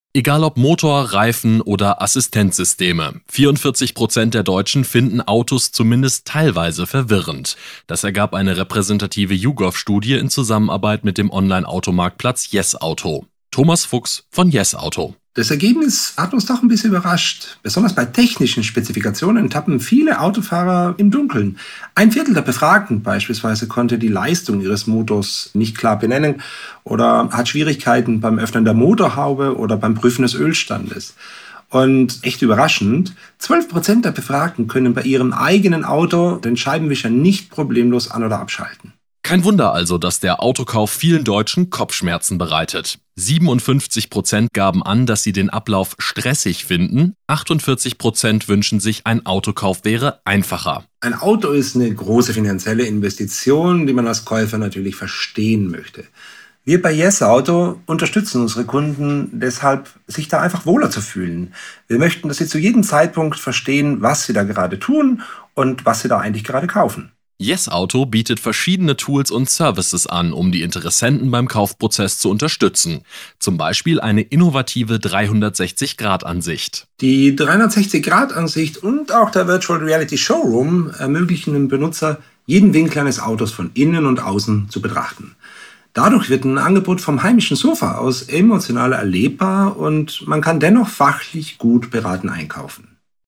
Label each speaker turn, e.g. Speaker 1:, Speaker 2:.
Speaker 1: Egal ob Motor, Reifen oder Assistenzsysteme. 44% der Deutschen finden Autos zumindest teilweise verwirrend. Das ergab eine repräsentative YouGov-Studie in Zusammenarbeit mit dem Online-Automarktplatz YesAuto. Thomas Fuchs von YesAuto.
Speaker 2: Das Ergebnis hat uns doch ein bisschen überrascht. Besonders bei technischen Spezifikationen tappen viele Autofahrer im Dunkeln. Ein Viertel der Befragten beispielsweise konnte die Leistung ihres Motors nicht klar benennen oder hat Schwierigkeiten beim Öffnen der Motorhaube oder beim Prüfen des Ölstandes. Und echt überraschend, 12% der Befragten können bei ihrem eigenen Auto den Scheibenwischer nicht problemlos an- oder abschalten.
Speaker 1: Kein Wunder also, dass der Autokauf vielen Deutschen Kopfschmerzen bereitet. 57% gaben an, dass sie den Ablauf stressig finden. 48% wünschen sich, ein Autokauf wäre einfacher.
Speaker 2: Ein Auto ist eine große finanzielle Investition, die man als Käufer natürlich verstehen möchte. Wir bei YesAuto unterstützen unsere Kunden deshalb, sich da einfach wohler zu fühlen. Wir möchten, dass sie zu jedem Zeitpunkt verstehen, was sie da gerade tun und was sie da eigentlich gerade kaufen.
Speaker 1: YesAuto bietet verschiedene Tools und Services an, um die Interessenten beim Kaufprozess zu unterstützen. Zum Beispiel eine innovative 360-Grad-Ansicht.
Speaker 2: Die 360-Grad-Ansicht und auch der Virtual Reality Showroom ermöglichen dem Benutzer, jeden Winkel eines Autos von innen und außen zu betrachten. Dadurch wird ein Angebot vom heimischen Sofa aus emotional erlebbar und man kann dennoch fachlich gut beraten einkaufen.